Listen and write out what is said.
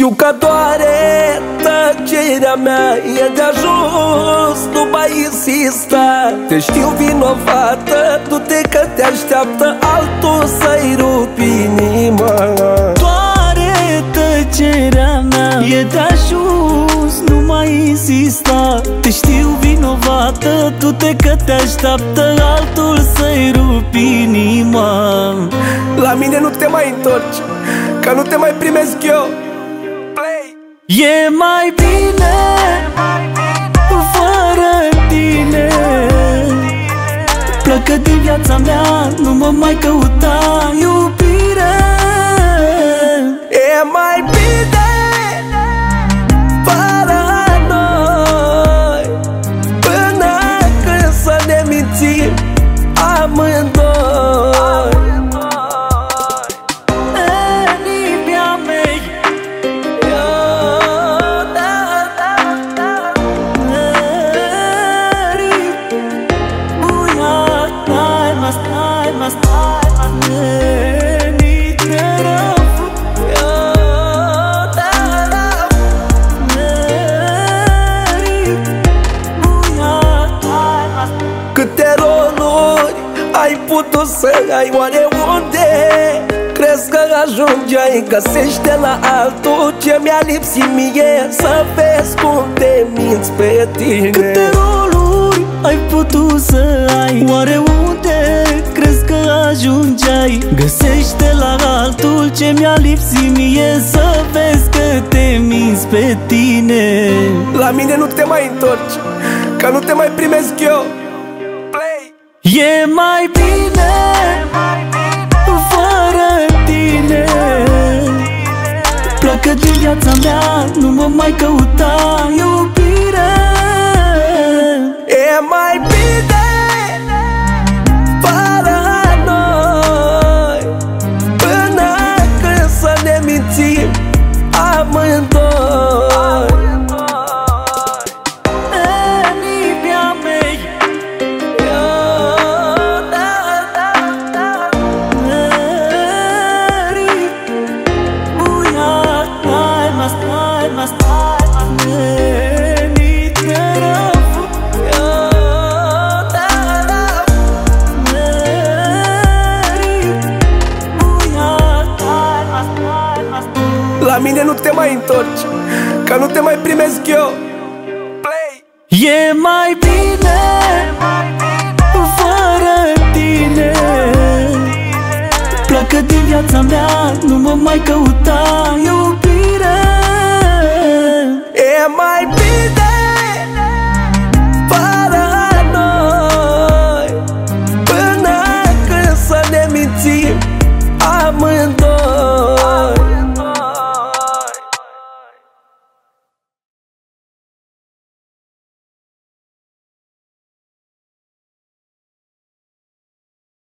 Știu că doare tăcerea mea, e de ajuns, nu mai insista. Te știu vinovată, du-te că te așteaptă altul să-i rupi inima. Doare tăcerea mea, e de ajuns, nu mai insista. Te știu vinovată, du-te că te așteaptă altul să-i rupi inima. La mine nu te mai întorci, că nu te mai primesc eu. E mai bine fără tine. Pleacă din viața mea, nu mă mai căuta, iubire. E mai bine fără noi, până când să ne mințim amândoi. Câte roluri ai putut să ai, oare unde crezi că ajungeai? Găsește la altul ce mi-a lipsit mie, să vezi cum te minți pe tine. Câte roluri ai putut să ai, oare unde crezi că ajungeai? Găsește la altul ce mi-a lipsit mie, să vezi că te minți pe tine. La mine nu te mai întorci, că nu te mai primesc eu. E mai bine fără tine. Pleacă din viața mea, nu mă mai căuta, iubire. E mai bine fără noi, până când să ne mințim amândoi. La mine nu te mai întorci, că nu te mai primesc eu. E mai bine fără tine. Pleacă din viața mea, nu mă mai căuta.